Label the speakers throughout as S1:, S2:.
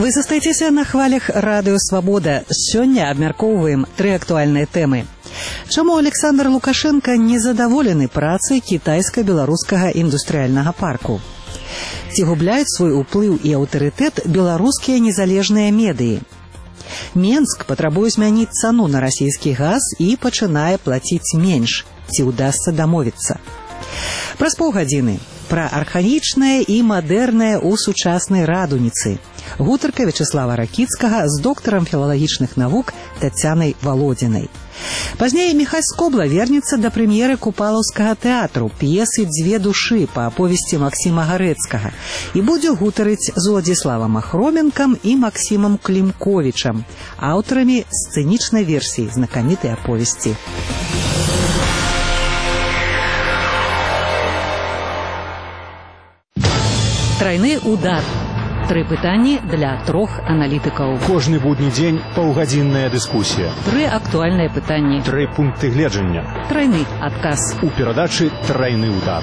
S1: Вы застаецеся на хвалях Радыё Свабода. Сёння абмяркоўваем 3 актуальныя тэмы. Чаму Александр Лукашенко незадаволены працай кітайска-беларускага індустрыяльнага парку? Ці губляюць свой уплыў і аўтарытэт беларускія незалежныя медыі? Менск патрабуе змяніць цану на расійскі газ і пачынае плаціць менш. Ці ўдасца дамовіцца? Праз паўгадзіны пра архаічнае і мадэрнае ў сучаснай радуніцы. Гутарка Вячеслава Ракіцкага з доктарам філалагічных навук Тацянай Володзінай. Пазней Міхась Скобла вернецца да прэм'еры Купалаўскага тэатру п'есы «Дзве душы» па аповесці Максіма Гарэцкага і будзе гутарыць з Уладзіславам Ахроменкам і Максімам Клімковічам, аўтарамі сцэнічнай версіі знакамітай аповесці. Тройны удар. 3 пытанні для 3 аналітыкаў.
S2: Кожны будні дзень паўгадзінная дыскусія.
S1: 3 актуальныя пытанні.
S2: 3 пункты гледжання.
S1: Тройны адказ.
S2: У перадачы «Тройны удар».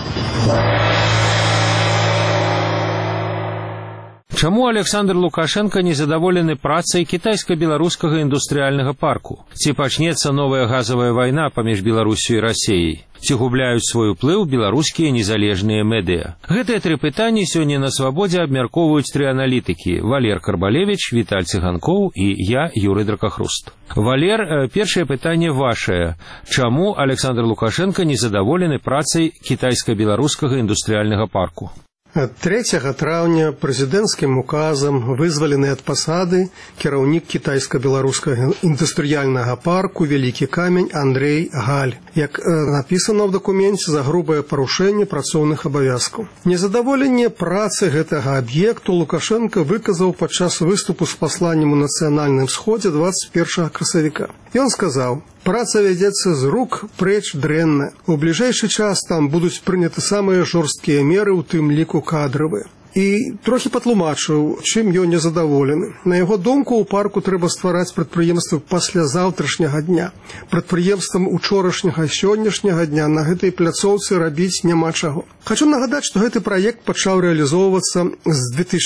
S3: Чаму Александр Лукашенко незадаволены працай кітайска-беларускага індустрыяльнага парку? Ці пачнецца новая газавая вайна паміж Беларусю і Расіяй? Ці губляюць свой уплыў беларускія незалежныя медыа? Гэтыя 3 пытанні сёння на Свабодзе абмяркоўваюць 3 аналітыкі: Валер Карбалевіч, Віталь Цыганкоў і я, Юрый Дракахруст. Валер, першае пытанне вашае. Чаму Александр Лукашенко незадаволены працай кітайска-беларускага індустрыяльнага парку?
S4: 3 траўня прэзідэнцкім указам вызвалены ад пасады кіраўнік кітайска-беларускага індустрыяльнага парку «Вялікі камень» Андрей Галь, як напісана ў дакуменце, за грубае парушэнне працоўных абавязкаў. Незадаволенне працы гэтага аб'екту Лукашенко выказаў падчас выступу з пасланнем у Нацыянальным сходзе 21 красавіка. Ён сказаў: «Праца вядзецца з рук прэч дрэнна. У бліжэйшы час там будуць прыняты самыя жорсткія меры, у тым ліку кадравыя». І трохі патлумачыў, чым ён незадаволены. На яго думку, у парку трэба ствараць прадпрыемствы паслязаўтрашняга дня. Прадпрыемствам учорашняга і сённяшняга дня на гэтай пляцоўцы рабіць няма чаго. Хачу нагадаць, што гэты праект пачаў рэалізоўвацца з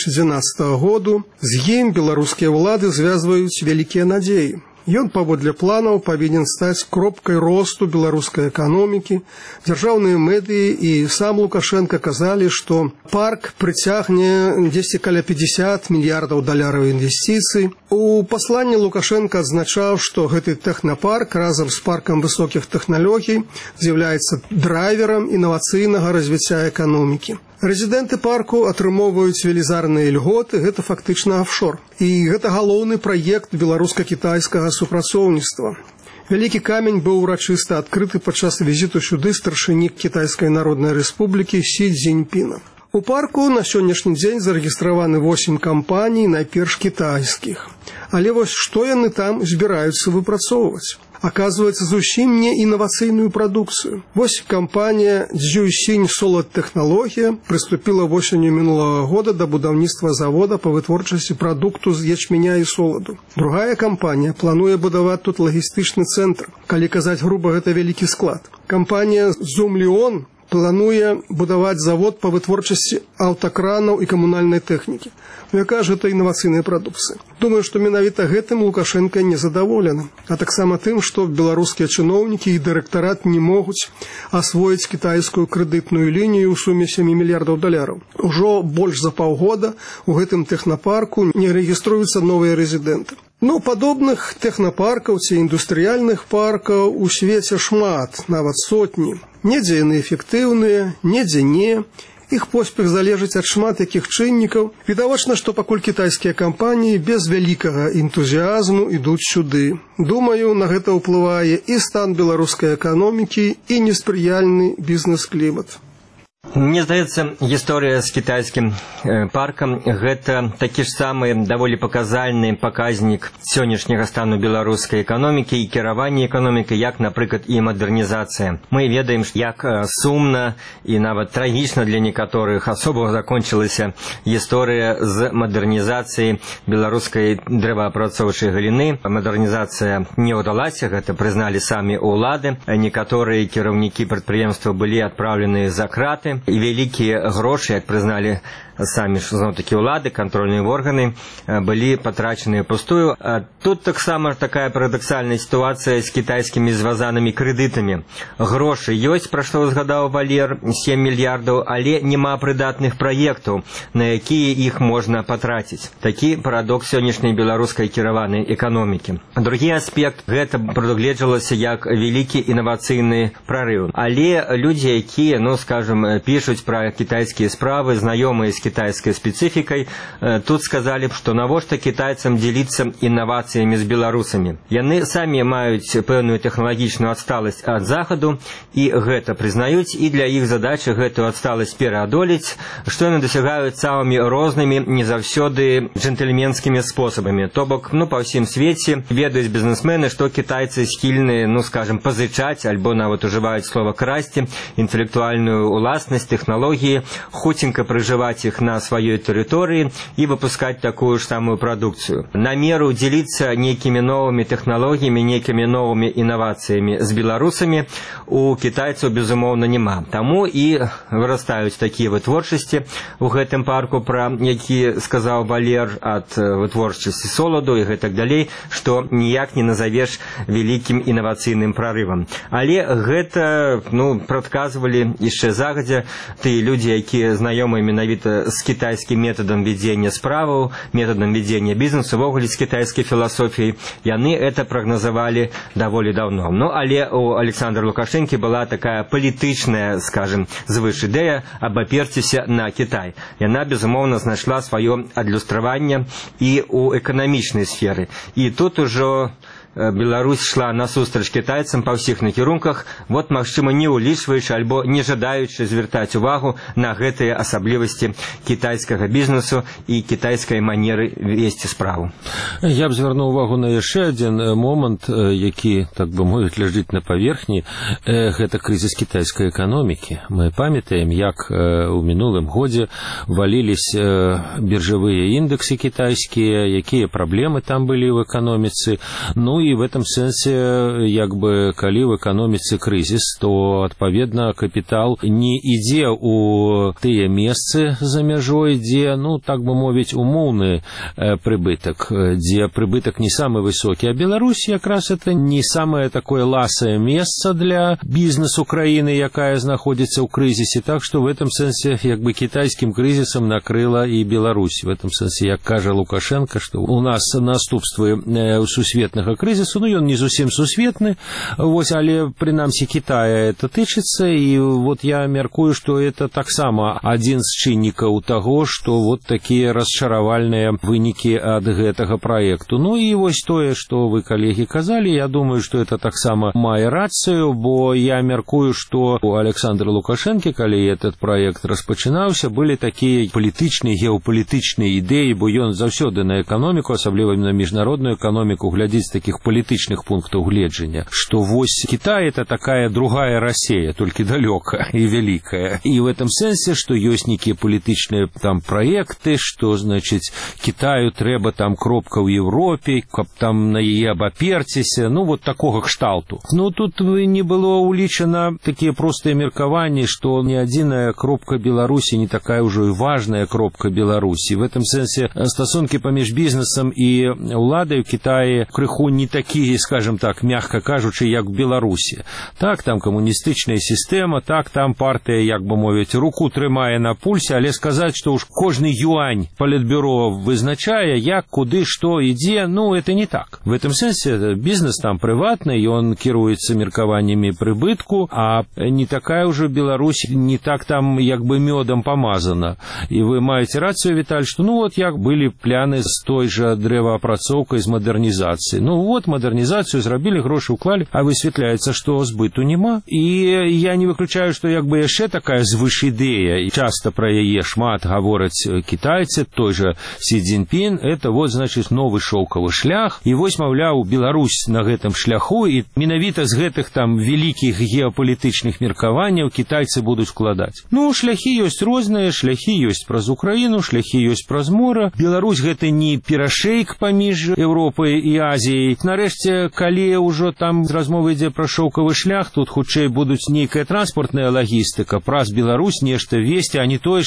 S4: 2012 году. З ім беларускія ўлады звязваюць вялікія надзеі. Ён паводле планаў павінен стаць кропкай росту беларускай эканомікі. Дзяржаўныя медыі і сам Лукашенко казалі, што парк прыцягне дзесьці каля 50 мільярдаў даляраў інвестыцый. У пасланні Лукашенко адзначаў, што гэты тэхнапарк разам з паркам высокіх тэхналогій з'яўляецца драйверам інавацыйнага развіцця эканомікі. Рэзідэнты парку атрымоўваюць велізарныя льготы, гэта фактычна офшор. І гэта галоўны праект беларуска-кітайскага супрацоўніцтва. «Вялікі камень» быў урачыста адкрыты падчас візіту сюды старшыні Кітайскай Народнай Рэспублікі Сі Цзіньпіна. У парку на сённяшні дзень зарэгістраваны 8 кампаній, найперш кітайскіх. Але вось што яны там збіраюцца выпрацоўваць? Аказваецца, зусім не інавацыйную прадукцыю. Вось кампанія «Дзюйсінь Солод Тэхналогія» прыступіла восенню мінулага года да будаўніцтва завода па вытворчасці прадукту з ячменя і соладу. Другая кампанія плануе будаваць тут лагістычны цэнтр. Калі казаць груба, гэта вялікі склад. Кампанія «Зумліон» плануе будаваць завод па вытворчасці аўтакранаў і камунальнай тэхнікі. Якая ж гэта інавацыйная прадукцыя? Думаю, што менавіта гэтым Лукашенко незадаволены, а таксама тым, што беларускія чыноўнікі і дырэктарат не могуць асвоіць кітайскую крэдытную лінію ў суме 7 мільярдаў даляраў. Ужо больш за паўгода ў гэтым тэхнапарку не рэгіструюцца новыя рэзідэнты. Падобных тэхнапаркаў ці індустрыяльных паркаў у свеце шмат, нават сотні. Недзе яны эфектыўныя, недзе не. Іх поспех залежыць ад шмат якіх чыннікаў. Відавочна, што пакуль кітайскія кампаніі без вялікага энтузіазму ідуць сюды. Думаю, на гэта ўплывае і стан беларускай эканомікі, і неспрыяльны бізнес-клімат.
S5: Мне здаецца, гісторыя з кітайскім паркам гэта такі ж самы даволі паказальны паказнік сённяшняга стану беларускай эканомікі і кіравання эканомікай, як, напрыклад, і мадэрнізацыя. Мы ведаем, як сумна і нават трагічна для некаторых асобаў закончылася гісторыя з мадэрнізацыяй беларускай дрэваапрацоўчай галіны. Мадэрнізацыя не ўдалася, гэта прызналі самі ўлады. Некаторыя кіраўнікі прадпрыемства былі адпраўлены за краты. І вялікія грошы, як прызналі самі ж зноў-такі ўлады, кантрольныя органы былі патрачаныя пустую. Тут таксама такая парадаксальная сітуацыя з кітайскімі звязанымі крэдытамі. Грошы ёсць, пра што згадаў Валер, 7 мільярдаў, але няма прыдатных праектаў, на якія іх можна патраціць. Такі парадокс сённяшняй беларускай кіраванай эканомікі. Другі аспект, гэта прадугледжвалася як вялікі інавацыйны прарыў. Але людзі, якія, скажем, пішуць пра кітайскія справы, знаёмыя з кітайскай спецыфікай, тут сказалі б, што навошта кітайцам дзеліцца інавацыямі з беларусамі. Яны самі маюць пэўную тэхналагічную адсталасць ад захаду, і гэта прызнаюць, і для іх задача гэтую адсталасць пераадолець, што яны дасягаюць самымі рознымі, не заўсёды джентльменскімі спосабамі. То бок, па ўсім свеце ведаюць бізнесмены, што кітайцы схільны, скажем, пазычаць, альбо нават ужываюць слова красці, інтэлектуальную уласнасць, тэхналогіі, хуценька прыжываць іх на сваёй тэрыторыі і выпускаць такую ж самую прадукцыю. Намеру дзеліцца нейкімі новымі тэхналогіямі, нейкімі новымі інавацыямі з беларусамі у кітайцаў, безумоўна, няма. Таму і вырастаюць такія вытворчасці у гэтым парку, пра які сказаў Валер, ад вытворчасці соладу і гэтак далей, што ніяк не назавеш вялікім інавацыйным прарывам. Але гэта, прадказвалі яшчэ загадзя тыя людзі, якія знаёмыя менавіта з кітайскім метадам вядзення справаў, метадам вядзення бізнесу, увогуле з кітайскай філасофіяй, яны это прагназавалі даволі даўно. Але у Александра Лукашэнкі была такая палітычная, скажем, звыш ідэя абаперціся на Кітай. Яна, безумоўна, знайшла сваё адлюстраванне і ў эканамічнай сферы. І тут ужо Беларусь шла насустрач кітайцам па ўсіх накірунках, магчыма, не ўлічваючы альбо не жадаючы звяртаць увагу на гэтыя асаблівасці кітайскага бізнесу і кітайскай манеры весці справу.
S3: Я б звярнуў увагу на яшчэ адзін момант, які, так бы мовіць, ляжыць на паверхні. Гэта крызіс кітайскай эканомікі. Мы памятаем, як у мінулым годзе валіліся біржавыя індэксы кітайскія, якія праблемы там былі ў эканоміцы. И в этом сэнсе, калі в эканоміцы крызіс, то, адпаведна, капітал не ідзе ў тыя месцы за мяжой, дзе, так бы мовіць, умоўны прыбытак, дзе прыбытак не самы высокі. А Беларусь якраз это не самае такое ласае месца для бізнесу краіны, якая знаходзіцца ў крызісе. Так што в этом сэнсе, кітайскім крызісам накрыла і Беларусь. В этом сэнсе, як кажа Лукашенко, што у нас наступствы сусветнага крызісу, ён не зусім сусветны, але прынамсі Китая это тычыцца, і я мяркую, што это таксама адзін з чыннікаў таго, што такія расчаравальныя вынікі ад гэтага праекту. І тое, што вы, калегі, казалі, я думаю, што это таксама мае рацыю, бо я мяркую, што у Александра Лукашэнкі, калі этот праект распачынаўся, былі такія палітычныя, геапалітычныя ідэі, бо ён заўсёды на эканоміку, асабліва на міжнародную эканоміку, глядзіць такіх палітычных пунктаў гледжання, што Кітай это такая другая Россия, толькі далёка і вялікая. І в этом сэнсе, што ёсць нейкія палітычныя там праекты, што, значыць, Китаю трэба там кропка ў Европе, каб там на яе абаперціся, такога кшталту. Тут не было улічана такія простыя меркаванні, што не адзіная кропка Беларусі не такая ўжо і важная кропка Беларусі. В этом сэнсе стасункі паміж бізнесам і ўладай у Китаі крыху не такие, скажем так, мягко кажучы, як в Беларусі. Так, там камуністычная сістэма, так, там партыя, як бы мовіць, руку трымае на пульсе, але сказаць, што уж кожны юань палітбюро вызначае, як, куды, што ідзе, это не так. В этом сэнсе бізнес там прыватны, ён кіруецца меркаваннямі прыбытку, а не такая ўжо Беларусь, не так там, як бы мёдам памазана. І вы маеце рацыю, Віталь, што як былі пляны з той жа дрэваапрацоўкай, з мадэрнізацыі. Мадэрнізацыю зрабілі, грошы ўклалі, а высвятляецца, што збыту няма. І я не выключаю, што яшчэ такая звыш ідэя, і часта пра яе шмат гавораць кітайцы, той жа Сі Цзіньпін, это значыць новы шоўкавы шлях, і маўляў, Беларусь на гэтым шляху, і менавіта з гэтых там вялікіх геапалітычных меркаванняў кітайцы будуць вкладаць. Шляхі ёсць розныя, шляхі ёсць праз Украіну, шляхі ёсць праз мора. Беларусь гэта не перашэйк паміж Еўропай і Азіяй. Нарэшце, калі ўжо там размова ідзе пра шоўкавы шлях, тут хутчэй будуць нейкая транспартная лагістыка, праз Беларусь нешта весці, а не тое, што ў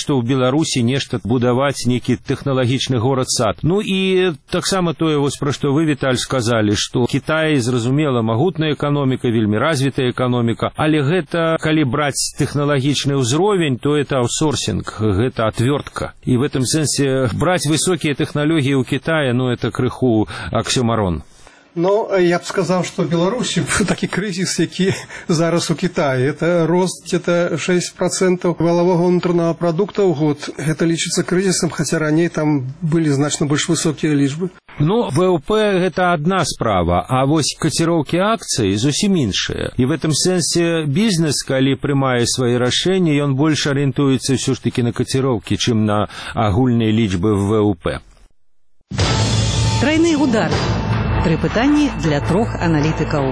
S3: Беларусі нешта будаваць нейкі тэхналагічны горад-сад. Ну і таксама тое, вось пра што вы, Віталь, сказалі, што Кітай, зразумела, магутная эканоміка, вельмі развітая эканоміка, але гэта, калі браць тэхналагічны ўзровень, то это аутсорсинг, гэта отвертка. І в этом сэнсе браць высокія тэхналогіі ў Китае, ну, это крыху аксёмарон.
S4: Но я б сказаў, што Беларусі такі крызіс, які зараз у Китаі. Это рост где-то 6% валового внутреннего продукта ў год. Это лічыцца крызісам, хаця раней там былі значна больш высокія лічбы.
S3: Ну, ВВП гэта адна справа, а вось каціроўкі акцый зусім іншыя. І в этом сэнсе бізнес, калі прымае свае рашэнні, ён больш арыентуецца ўсё ж такі на каціроўкі, чым на агульныя лічбы в ВВП.
S1: Тройны удар. 3 пытанні для 3 аналітыкаў.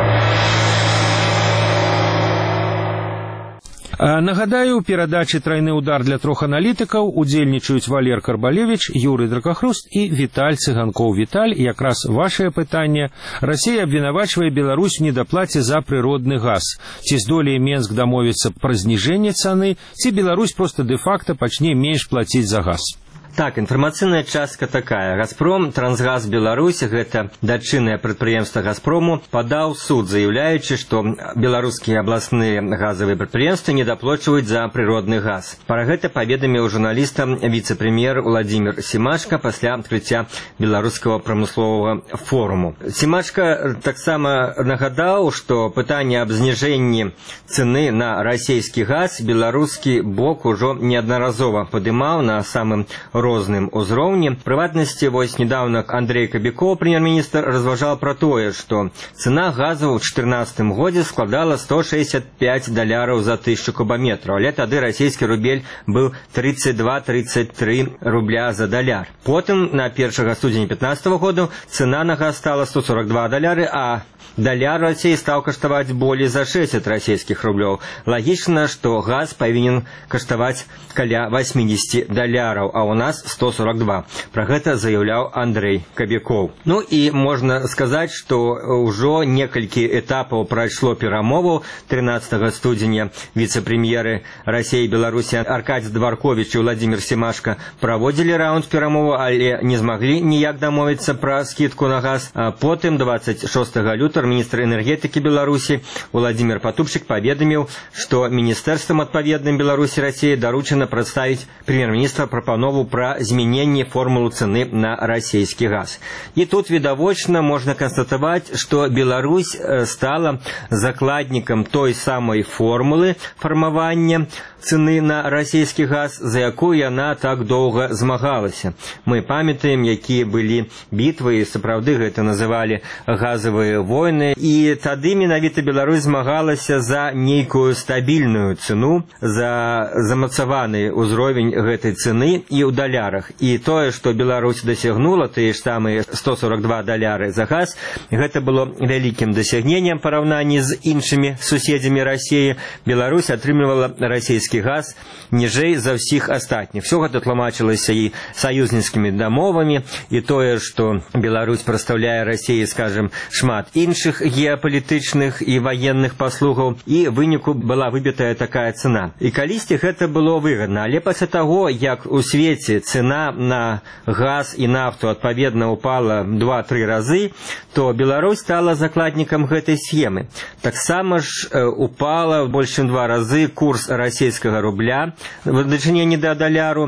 S3: Нагадаю, у перадачы «Тройны удар» для 3 аналітыкаў удзельнічаюць Валер Карбалевич, Юрый Дракахруст і Віталь Цыганкоў. Віталь, якраз вашае пытанне. Расія абвінавачвае Беларусь у недаплаце за прыродны газ. Ці здолее Менск дамовіцца пра зніжэнне цаны, ці Беларусь проста дэ-факта пачне менш плаціць за газ?
S5: Так, інфармацыйная частка такая. «Газпром», «Трансгаз Беларусь», гэта дачыннае прадпрыемства «Газпрому», падаў суд, заяўляючы, што беларускія абласныя газавыя прадпрыемствы недаплачваюць за прыродны газ. Пра гэта паведаміў журналістам віцэ-прэм'ер Владимир Семашко пасля адкрыцця беларускага прамысловага форуму. Семашко таксама нагадаў, што пытанне аб зніжэнні цэны на расійскі газ беларускі бок ужо неаднаразова падымаў на самым розным узроўні. В прыватнасці, вось недавно Андрей Кабякоў, прэм'ер-міністр, разважаў пра тое, што цена газу ў 2014 годзе складала $165 за 1000 кубометраў, але тады расійскі рубель быў 32-33 рубля за даляр. Потым, на 1 студзеня 2015 году, цена на газ стала $142, а даляр Расіі стаў каштаваць болей за 60 расійскіх рублёў. Лагічна, што газ павінен каштаваць каля $80, а у нас 142. Пра гэта заяўляў Андрей Кабякоў. Ну і можна сказаць, што ўжо некалькі этапаў прайшло перамоваў. 13 студзеня віцэ-прэм'еры Расіі і Беларусі Аркадзь Дварковіч і Владимир Семашко праводзілі раунд перамоваў, але не змаглі ніяк дамовіцца пра скідку на газ. А потым 26 лютага міністр энергетыкі Беларусі Владимир Патупчык паведаміў, што міністэрствам адпаведным Беларусі і Расіі даручана прадставіць прэм'ер-міністра прапанову пра змяненне формулы цэны на расійскі газ. І тут відавочна можна канстатаваць, што Беларусь стала закладнікам той самай формулы фармавання цэны на расійскі газ, за якую яна так доўга змагалася. Мы памятаем, якія былі бітвы, і сапраўды гэта называлі газавыя войны, і тады менавіта Беларусь змагалася за нейкую стабільную цэну, за замацаваны ўзровень гэтай цэны і ў далярах. І тое, што Беларусь дасягнула, тыя ж самыя $142 за газ, гэта было вялікім дасягненнем параўнанні з іншымі суседзямі Расіі. Беларусь атрымлівала расійскі газ ніжэй за ўсіх астатніх. Все гэта тлумачылася і саюзніцкімі дамовамі, і тое, што Беларусь прадстаўляе Расіі, скажем, шмат іншых геапалітычных і ваенных паслугаў, і выніку была выбітая такая цена. І калісьці гэта было выгадна, але пасля таго, як у свеце цена на газ і нафту адпаведна упала 2-3 разы, то Беларусь стала закладнікам гэтай схемы. Таксама ж упала больш чым 2 разы курс расійскага рубля в дачыненні да даляру,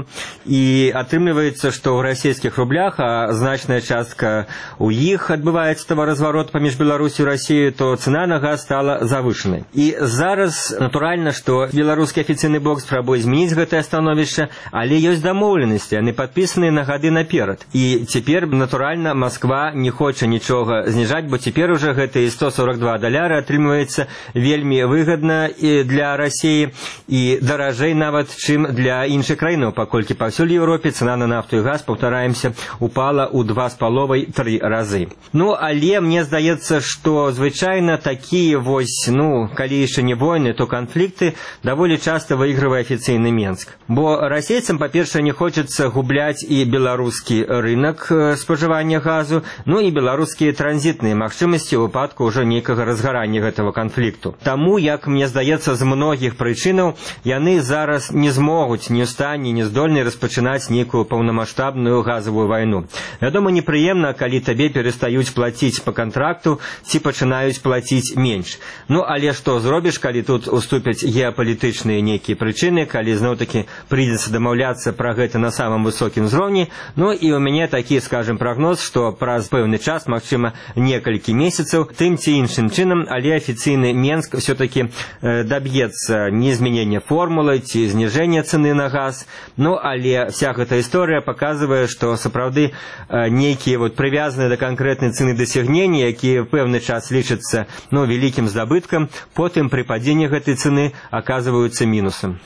S5: і атрымліваецца, што ў расійскіх рублях, а значная частка у іх адбываецца таваразварот паміж Беларусю і Расіяю, то цена на газ стала завышанай. І зараз, натуральна, што беларускі афіцыйны бок спрабуе змяніць гэтае становішча, але ёсць дамоўленасці, яны падпісаныя на гады наперад. І цяпер, натуральна, Масква не хоча нічога зніжаць, бо цяпер уже гэтыя $142 атрымліваецца вельмі выгадна для Расіі і даражэй нават, чым для іншых краінаў, паколькі паўсюль Еўропе цана на нафту і газ, паўтараемся, упала ў 2,5-3 разы. Ну, але мне здаецца, што звычайна такія вось, калі яшчэ не войны, то канфлікты даволі часта выйгрывае афіцыйны Менск. Бо расейцам, па-першае, не хочацца хочацца губляць і беларускі рынок спажывання газу, ну і беларускія транзітныя магчымасці ў выпадку ўжо нейкага разгарання гэтага канфлікту. Таму, як мне здаецца, з многіх прычынаў яны зараз не змогуць, не ў стане, не здольны распачынаць нейкую паўнамаштабную газавую вайну. Вядома, непрыемна, калі табе перастаюць плаціць па кантракту ці пачынаюць плаціць менш. Ну, але што зробіш, калі тут уступяць геапалітычныя нейкія прычыны, калі зноў-такі прыйдзецца дамаўляцца пра гэта на самым высокім узроўні. Ну, і ў мяне такі, скажем, прагноз, што праз пэўны час, магчыма, некалькі месяцаў, тым ці іншым чынам, але афіцыйны Менск все-таки доб'ецца не змянення формулы ці зніжэння цэны на газ. Ну, але вся гэта історыя паказвае, што сапраўды нейкія прывязаныя да канкрэтнай цэны дасягнення, якія пэўны час лічацца вялікім здабыткам, потым пры падзенні гэтай цэны аказваюцца мінусам.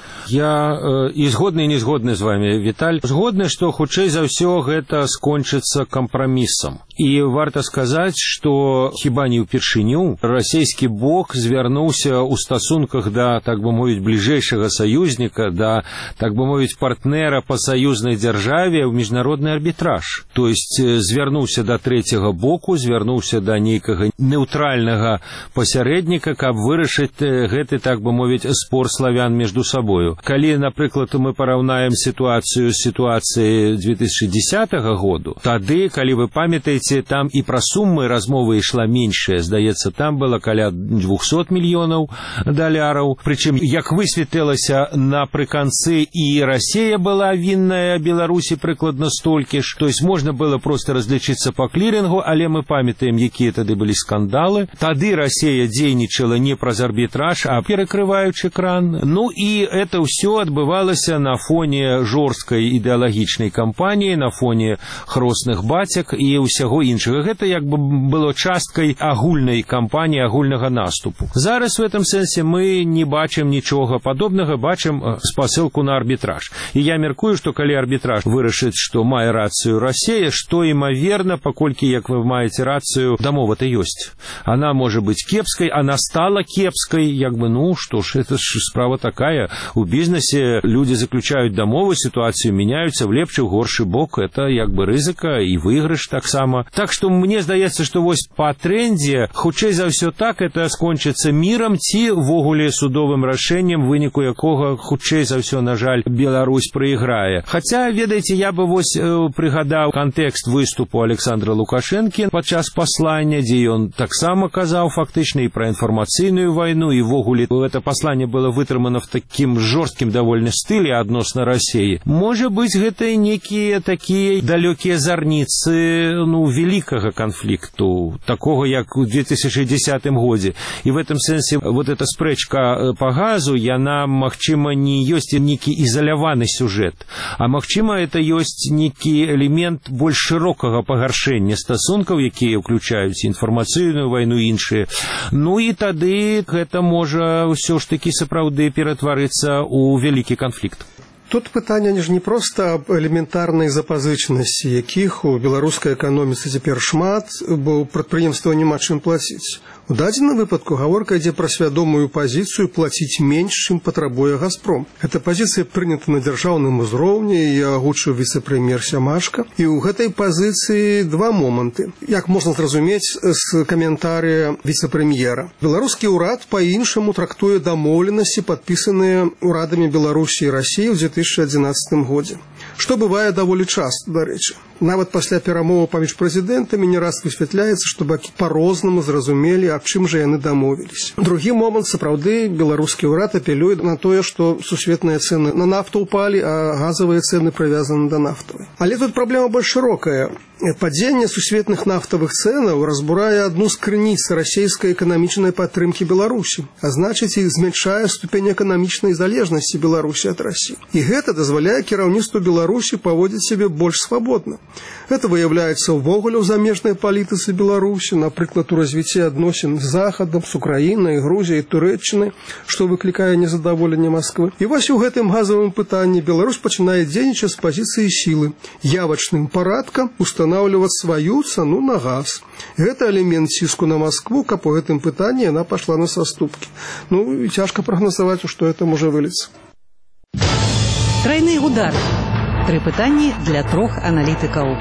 S3: Я і згодны, і не згодны з вами, Віталь. Згодны, што хутчэй за ўсё гэта скончыцца кампрамісам. І варта сказаць, што хіба не ўпершыню расійскі бок звярнуўся ў стасунках да, так бы мовіць, бліжэйшага саюзніка, да, так бы мовіць, партнера па саюзнай дзяржаве ў міжнародны арбітраж. То есть звярнуўся да трэцяга боку, звярнуўся да нейкага неўтральнага пасярэдніка, каб вырашыць гэты, так бы мовіць, спор славян між сабою. Калі, напрыклад, мы параўнаем сітуацыю з сітуацыяй 2010 году, тады, калі вы памятаеце, там і пра суммы размовы ішла меншая. Здаецца, там было каля 200 мільёнаў даляраў. Прычым, як высветлілася напрыканцы, і Расія была вінная Беларусі прыкладна столькі ж. То есть можна было просто разлічыцца па клірынгу, але мы памятаем, якія тады былі скандалы. Тады Расія дзейнічала не праз арбітраж, а перакрываючы кран. Ну і это ўсё адбывалася на фоне жорсткай ідэалагічнай кампаніі, на фоне хросных бацяк і ўсяго іншага. Гэта як бы было часткай агульнай кампаніі, агульнага наступу. Зараз в этом сэнсе мы не бачым нічога падобнага, бачым спасылку на арбітраж. І я мяркую, што калі арбітраж вырашыць, што мае рацыю Расія, што імаверна, паколькі, як вы маеце рацыю, дамова-то ёсць. Она можа быць кепскай, она стала кепскай, як бы, што ж, это ж справа такая. У бізнесе люди заключаюць дамовы, сітуацыю мяняюцца в лепшы, в горшы бок. Это як бы рызыка і выйгрыш таксама. Так што мне здаецца, што вось па трэндзе, хутчэй за ўсё так, это скончыцца мірам ці ввогуле судовым рашэннем, выніку якога хутчэй за ўсё, на жаль, Беларусь прайграе. Хаця, ведаеце, я бы вось прыгадаў кантэкст выступу Александра Лукашэнкі падчас паслання, дзе ён таксама казаў фактычна і пра інфармацыйную вайну, і ввогуле это пасланне было вытрымана в такім жорсткім давольна стылі адносна Расіі. Можа быць, гэта некія такія далёкія зарніцы, великага канфлікту, такого, як у 2010 годзе. І в этом сэнсе вот эта спрэчка по газу, яна, магчыма, не ёсць некі ізаляваны сюжэт, а магчыма, это ёсць некі элемент больш шырокага пагаршэння стасункаў, якія ўключаюць інфармацыйную вайну і іншыя. Ну і тады гэта можа ўсё ж такі сапраўды ператварыцца ў вялікі канфлікт.
S4: Тут пытанне ж не проста аб элементарнай запазычнасці, якіх у беларускай эканоміцы цяпер шмат, бо прадпрыемству няма чым плаціць. У дадзеным выпадку гаворка ідзе пра свядомую пазіцыю плаціць менш, чым патрабуе Газпром. Эта пазіцыя прынята на дзяржаўным узроўні, і агучыў віцэ-прэм'ер Сямашка. І ў гэтай пазіцыі два моманты. Як можна зразумець з каментарыя віцэ-прэм'ера. Беларускі ўрад па-іншаму трактуе дамоўленасці, падпісаныя ўрадамі Беларусі і Расіі ў 2011 годзе. Што бывае даволі часта, дарэчы. Нават пасля перамоваў паміж прэзідэнтамі не раз высвятляецца, што бакі па-рознаму зразумелі, аб чым жа яны дамовіліся. Другі момант, сапраўды, беларускі ўрад апелюе на тое, што сусветныя цэны на нафту ўпалі, а газавыя цэны прывязаны да нафтавай. Але тут праблема больш шырокая. Падзенне сусветных нафтавых цэнаў разбурае адну з крыніц расійскай эканамічнай падтрымкі Беларусі, а значыць, і змяншае ступень эканамічнай залежнасці Беларусі ад Расіі. І гэта дазваляе кіраўніцтву Беларусі паводзіць сябе больш свабодна. Гэта выяўляецца ўвогуле ў замежнай палітыцы Беларусі, напрыклад, у развіцці адносін з Захадам, з Украінай, Грузіяй, Турэччынай, што выклікае незадаволенне Масквы. І вось у гэтым газавым пытанні Беларусь пачынае дзейнічаць з пазіцыі сілы, явачным парадкам устанаўліваць сваю цану на газ. Гэта элемент ціску на Маскву, каб у гэтым пытанні яна пашла на саступкі. І цяжка прагназаваць, у што это можа выліцца.
S1: Тройны удар. 3 пытанні для 3 аналітыкаў.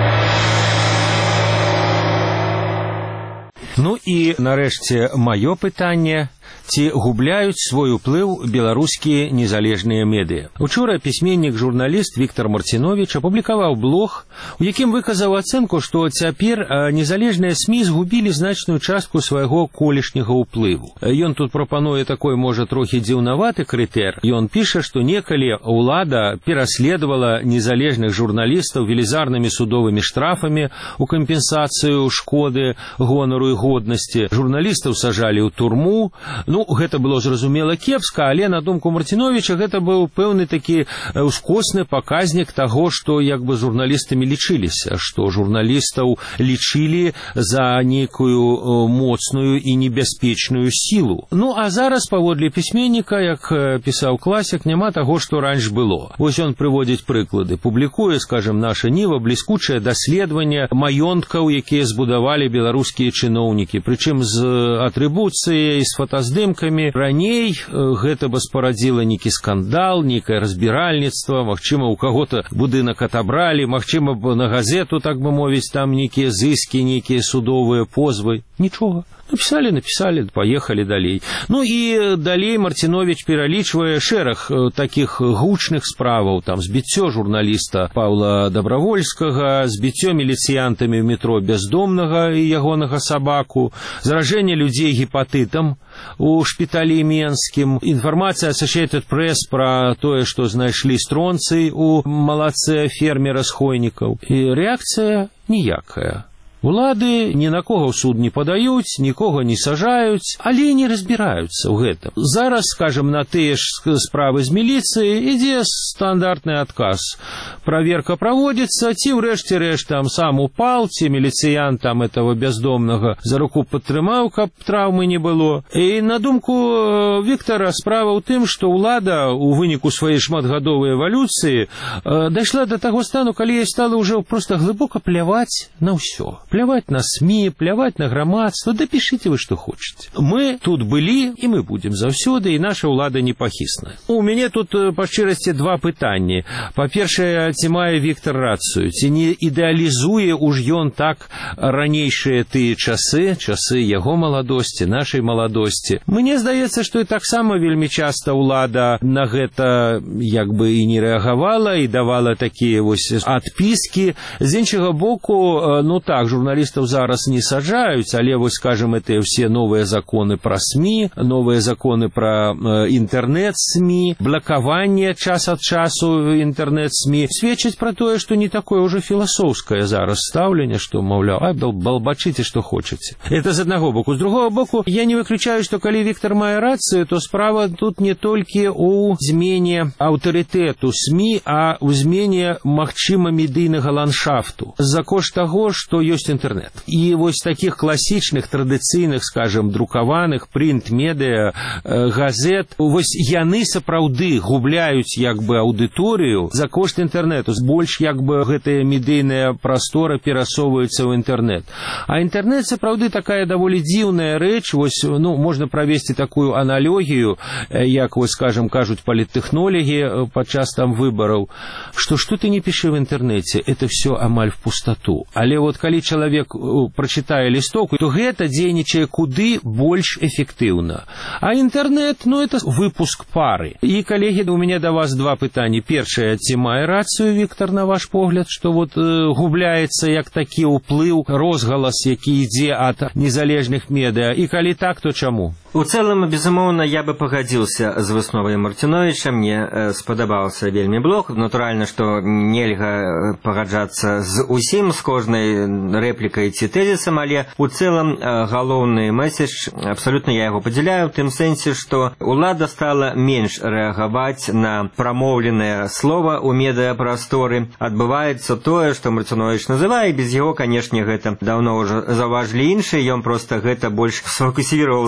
S3: Ну і, нарэшце, маё пытанне. Ці губляюць свой уплыў беларускія незалежныя медыа. Учора пісьменнік-журналіст Віктор Марціновіч апублікаваў блог, у якім выказаў ацэнку, што цяпер незалежныя СМІ згубілі значную частку свайго колішняга ўплыву. Ён тут прапануе такой, можа, трохі дзіўнаваты крытэр. Ён піша, што некалі ўлада пераследавала незалежных журналістаў велізарнымі судовымі штрафамі у кампенсацыю шкоды, гонару і годнасці. Журналістаў сажалі ў турму. Ну, гэта было зразумела кепска, але на думку Марціновіча гэта быў пэўны такі ускосны паказнік таго, што як бы журналістамі лічыліся, што журналістаў лічылі за нейкую моцную і небяспечную сілу. Ну, а зараз, паводле пісьменніка, як пісаў класік, няма таго, што раньш было. Вось ён прыводзіць прыклады. Публікуе, скажем, наша Ніва бліскучае даследаванне маёнткаў, якія збудавалі беларускія чыноўнікі, прычым з атрыбуцыяй, з фотаздымкамі. Раней гэта бы спарадзіла нейкі скандал, нейкае разбіральніцтва, магчыма, у каго-то будынак атобралі, магчыма, на газету, так бы мовіць, там нейкія зыскі, нейкія судовыя позвы. Нічога. Написали, поехали далей. Ну і далей Марціновіч пералічвае шэраг такіх гучных справаў, там збіццё журналіста Паўла Дабравольскага, збіццё міліцыянтамі ў метро бяздомнага і ягонага сабаку, заражэнне людзей гепатытам у шпіталі Менскім, інфармацыя Associated Press пра тое, што знайшлі стронцый у малаце фермера-схойнікаў. І рэакцыя ніякая. Улады ні на кого ў суд не падаюць, нікога не сажаюць, але не разбіраюцца ў гэтым. Зараз, скажем, на тыя ж справы з міліцыі ідзе стандартны адказ. Праверка праводзіцца, ці ўрэшце рэшт там сам упал, ці міліцыянт там этого бяздомнага за руку падтрымаў, каб траўмы не было. І на думку Віктара справа ў тым, што ўлада у выніку сваёй шматгадовай эвалюцыі дайшла да таго стану, калі ёй стала ўжо проста глыбока пляваць на ўсё. Пляваць на СМІ, пляваць на грамадства, да пішыце вы, што хочаце. Мы тут былі, і мы будзем заўсёды, і наша ўлада непахісная. У мяне тут, па шчырасці, 2 пытанні. Па-першае, ці мае Віктар рацыю, ці не ідэалізуе уж ён так ранейшыя тыя часы яго маладосці, нашай маладосці. Мне здаецца, што і таксама вельмі часта ўлада на гэта як бы і не рэагавала, і давала такія вось адпіскі. З іншага боку, ну так, журналістаў зараз не саджаюць, але вось, скажем, это все новыя законы пра СМІ, новыя законы пра інтэрнэт-СМІ, блакаванне час ад часу інтэрнэт-СМІ сведчаць пра тое, што не такое ўжо філасофскае зараз стаўленне, што, маўляў, балбачыце, што хочаце. Это з аднаго боку. З другого боку, я не выключаю, што калі Віктар мае рацыю, то справа тут не толькі ў змене аўтарытэту СМІ, а ў змене, магчыма, медыйнага ландшафту. За кошт таго, што ёсць інтэрнэт. І вось такіх класічных, традыцыйных, скажем, друкаваных прынт-медыа, газет, вось яны сапраўды губляюць як бы аўдыторыю за кошт інтэрнэту. Больш як бы гэтая медыйная прастора перасоўваецца ў інтэрнэт. А інтэрнэт сапраўды такая даволі дзіўная рэч. Вось, ну, можна правесці такую аналогію, як, вось, скажем, кажуць паліттэхнологі падчас там выбараў, што ты не пішы в інтэрнэце, это все амаль в пустоту. Але вот калі чалавек прачытае лістоўку, то гэта дзейнічае куды больш эфектыўна. А інтэрнэт, ну, это выпуск пары. І, калегі, у мяне да вас 2 пытанні. Першае, ці мае рацыю Віктар, на ваш погляд, што вот губляецца як такі ўплыў, розгалас, які ідзе ад незалежных медыа, і калі так, то чаму?
S5: У цэлым, безумоўна, я бы пагадзіўся з высновай Марціновіча. Мне спадабаўся вельмі блог. Натуральна, што нельга пагаджацца з усім, з кожнай рэплікай ці тэзісам, але у цэлым галоўны месседж, абсалютна я яго падзяляю, у тым сэнсе, што ўлада стала менш рэагаваць на прамоўленае слова ў медыапрасторы. Адбываецца тое, што Марціновіч называе, без яго, канешне, гэта даўно ўжо заўважылі іншыя, ён проста гэта больш сфокусіраваў сваім тэкстам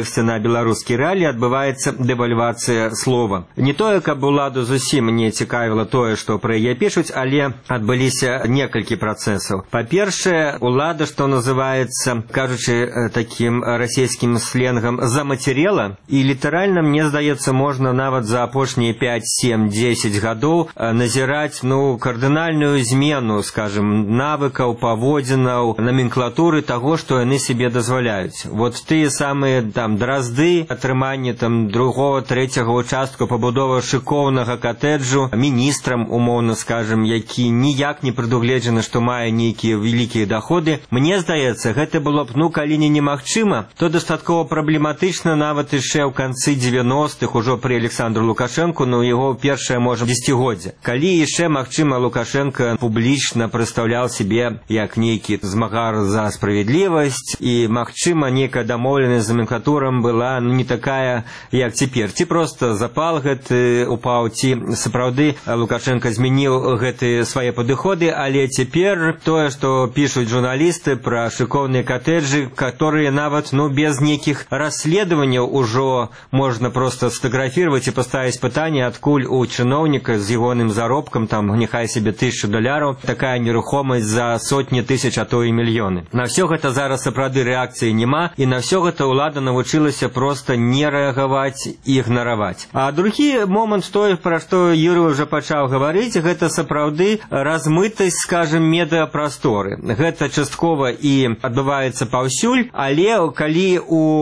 S5: кантэксце на беларускі рэаліі адбываецца дэвальвацыя слова. Не тое, каб уладу зусім не цікавіла тое, што пра яе пішуць, але адбыліся некалькі працэсаў. Па-першае, улада, што называецца, кажучы такім расійскім сленгам, замацерела, і літаральна, мне здаецца, можна нават за апошнія 5, 7, 10 гадоў назіраць, кардынальную змену, скажем, навыкаў, паводзінаў, номенклатуры таго, што яны себе дазваляюць. Вот тыя самыя дразды, атрыманне другого, трэцяга участку, пабудова шыкоўнага катэджу міністрам, умоўна скажем, які ніяк не прадугледжана, што мае нейкія вялікія доходы. Мне здаецца, гэта было б, калі не немагчыма, то дастаткова праблематычна нават яшчэ ў канцы 90-х, ужо пры Александру Лукашенку, яго першае, можа, дзесяцігоддзе. Калі яшчэ, магчыма, Лукашенко публічна прадстаўляў себе як нейкі змагар за справядлівасць, і, магчыма, нейкая дамоўленасць з номенклатурам была не такая, як цяпер. Ці проста запал гэты упаў, ці сапраўды Лукашенко змяніў гэтыя свае падыходы, але цяпер тое, што пішуць журналісты пра шыкоўныя катэджы, которые нават, без нейкіх расследаванняў ужо можна проста сфотаграфировать і паставіць пытанне, адкуль у чыноўніка з ягоным заробкам, няхай себе $1000, такая нерухомасць за сотні тысяч, а то і мільёны. На ўсё гэта зараз сапраўды рэакцыі няма, і на ўсё гэта ўлада навучылася проста не рэагаваць і ігнараваць. А другі момант, той, пра што Юрый уже пачаў гаварыць, гэта сапраўды размытасць, скажем, медыапрасторы. Гэта часткова і адбываецца паўсюль, але калі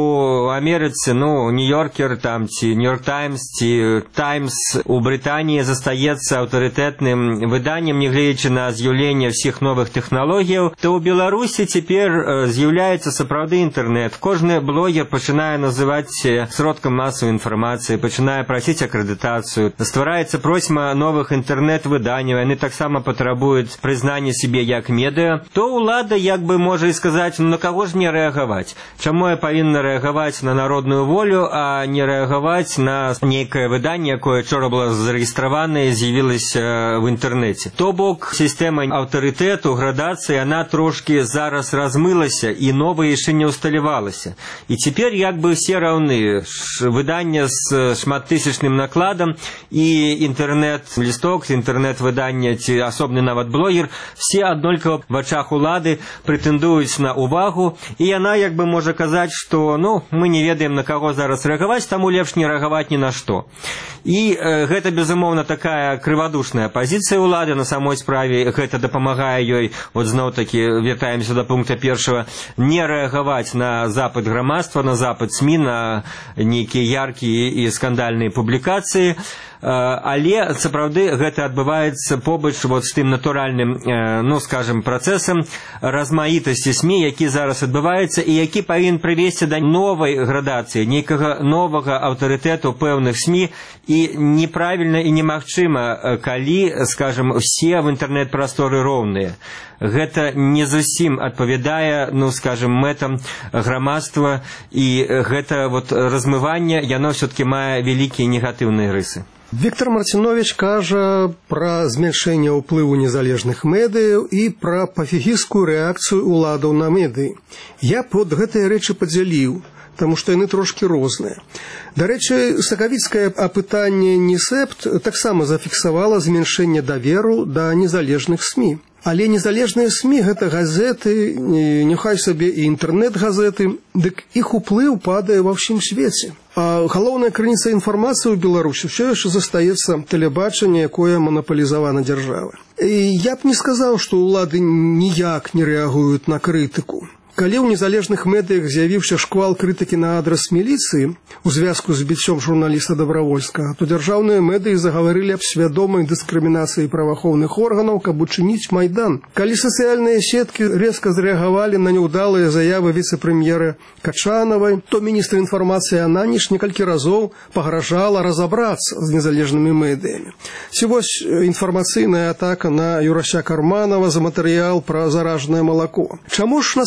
S5: у Амерыцы, Нью-Йоркер, ці Нью-Йорк Таймс, ці Таймс у Брытаніі застаецца аўтарытэтным выданнем, нягледзячы на з'яўленне ўсіх новых тэхналогіяў, то ў Беларусі цяпер з'яўляецца сапраўды інтэрнэт. Кожны блогер пачынае называць сродкам масавай інфармацыі, пачынае прасіць акрэдытацыю, ствараецца просьма новых інтэрнэт-выданняў, яны таксама патрабуюць прызнання сябе як медыа, то ўлада можа і сказаць, на каго ж мне рэагаваць? Чаму я павінна рэагаваць на народную волю, а не рэагаваць на нейкае выданне, якое учора было зарэгістравана і з'явілася в інтэрнэце? То бок, сістэма аўтарытэту, градацыі, яна трошкі зараз размылася, і новая яшчэ не ўсталявалася. І цяпер все раўны. Выданне з шматтысячным накладам і інтэрнэт-лісток, інтэрнэт-выданне ці асобны нават блогер, все аднолькава в ачах улады прэтэндуюць на увагу, і яна можа казаць, што мы не ведаем, на каго зараз рэагаваць, таму лепш не рэагаваць ні на што. І гэта, безумоўна, такая крывадушная пазіцыя ўлады, на самой справе гэта дапамагае ёй, зноў-такі вяртаемся да пункта першага, не рэагаваць на запыт грамадства, на запыт СМІ, на нейкія яркія і скандальныя публікацыі, але сапраўды гэта адбываецца побач з тым натуральным, скажем, працэсам размаітасці СМІ, які зараз адбываецца і які павінен прывесці да новай градацыі, нейкага новага аўтарытэту пэўных СМІ, і неправільна і немагчыма, калі, скажем, усе в інтэрнэт-прасторы роўныя. Гэта не зусім адпавядае, скажем, мэтам грамадства, і гэта размыванне, яно ўсё-такі мае вялікія негатыўныя рысы.
S4: Віктор Марцінович кажа пра змяншэнне ўплыву незалежных медыяў і пра пафігістскую рэакцыю ўладаў на медыі. Я б гэтыя рэчы падзяліў, таму што яны трошкі розныя. Дарэчы, сакавіцкае апытанне НІСЭПТ таксама зафіксавала змяншэнне даверу да незалежных СМІ. Але незалежныя СМІ – гэта газеты, няхай сабе і інтэрнэт-газеты, дык іх уплыў падае ва ўсім свеце. А галоўная крыніца інфармацыі ў Беларусі ўсё яшчэ застаецца тэлебачанне, якое манаполізавана дзяржавай. І я б не сказаў, што ўлады ніяк не рэагуюць на крытыку. Калі ў незалежных медыях з'явіўся шквал крытыкі на адрас міліцыі у звязку з біццём журналіста Добравольскага, то дзяржаўныя медыі загаварылі аб свядомай дыскрымінацыі праваахоўных органаў, каб учыніць Майдан. Калі сацыяльныя сеткі рэзка зрэагавалі на няўдалыя заявы віцэ-прэм'ера Качанавай, то міністр інфармацыі Ананіш некалькі разоў пагражала разабрацца з незалежнымі медыямі. Ці вось інфармацыйная атака на Юрася Карманова за матэрыял пра заражанае малако. Чаму ж на самом деле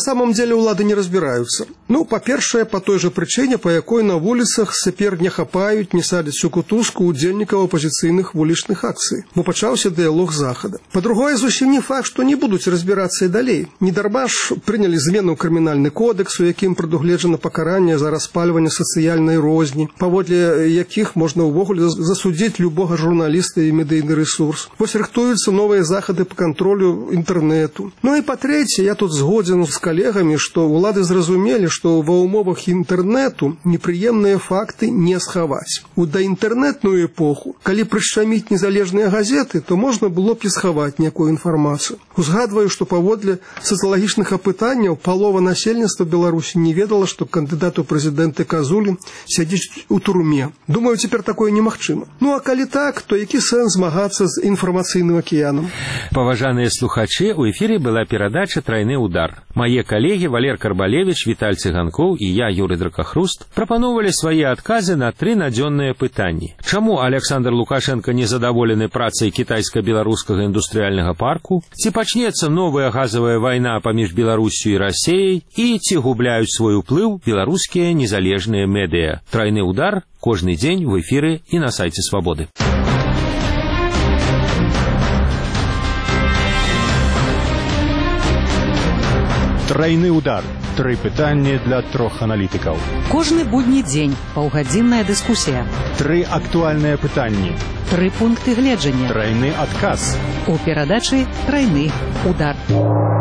S4: падзеле ўлады не разбіраюцца. Па-першае, па той жа прычыне, па якой на вуліцах цяпер не хапаюць, не садзяць у кутузку удзельнікаў апазіцыйных вулічных акцый, бо пачаўся дыялог захада. Па-другое, зусім не факт, што не будуць разбірацца і далей. Недарма ж прынялі змены ў крымінальны кодекс, у якім прадугледжана пакаранне за распальванне сацыяльнай розні, паводле якіх можна ўвогуле засудзіць любога журналіста і медыйны рэсурс. Вось рыхтуюцца новыя захады па кантролю інтэрнэту. І па-трэцяе, я тут згодзен з калегамі, што ўлады зразумелі, што ва ўмовах інтэрнэту непрыемныя факты не схаваць. У даінтэрнэтную эпоху, калі прышчаміць незалежныя газеты, то можна было б і схаваць некую інфармацыю. Узгадваю, што паводле сацыялагічных апытанняў палова насельніцтва Беларусі не ведала, што кандыдат у прэзідэнты Казулін сядзіць у турме. Думаю, цяпер такое немагчыма. А калі так, то які сэнс змагацца з інфармацыйным акіянам?
S3: Паважаныя слухачы, у эфіры была перадача «Трайны удар». Мае калегі Валер Карбалевіч, Віталь Цыганкоў і я, Юрый Дракахруст, прапаноўвалі свае адказы на 3 надзённыя пытанні. Чаму Александр Лукашенко незадаволены працай кітайска-беларускага індустрыяльнага парку? Ці пачнецца новая газавая вайна паміж Беларусью і Расіяй? І ці губляюць свой уплыў беларускія незалежныя медыа? «Трайны удар» кожны дзень в эфіры і на сайце Свабоды.
S2: Трайны удар. 3 пытанні для 3 аналітыкаў.
S1: Кожны будні дзень паўгадзінная дыскусія.
S2: 3 актуальныя пытанні.
S1: 3 пункты гледжання.
S2: Трайны адказ.
S1: У перадачы «Трайны удар».